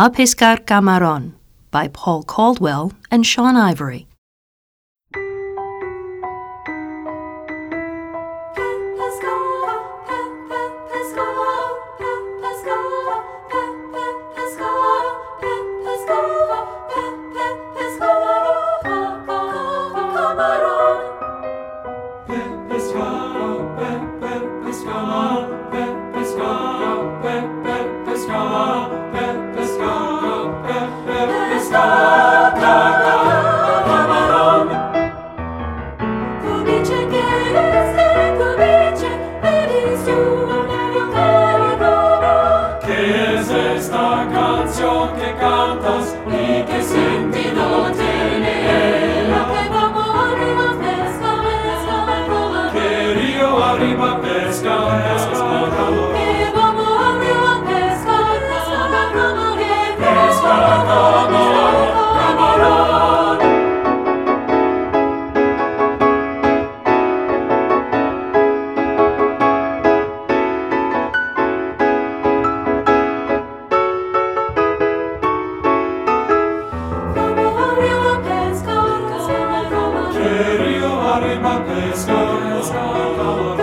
A pescar camarón by Paul Caldwell and Sean Ivory. Esta canción que cantas y qué sentido tiene ella. Que vamos arriba pesca, pesca, que río arriba pesca, pesca, que vamos arriba pesca, pesca, que pesca camarón, camarón. Río arriba pesca, pesca,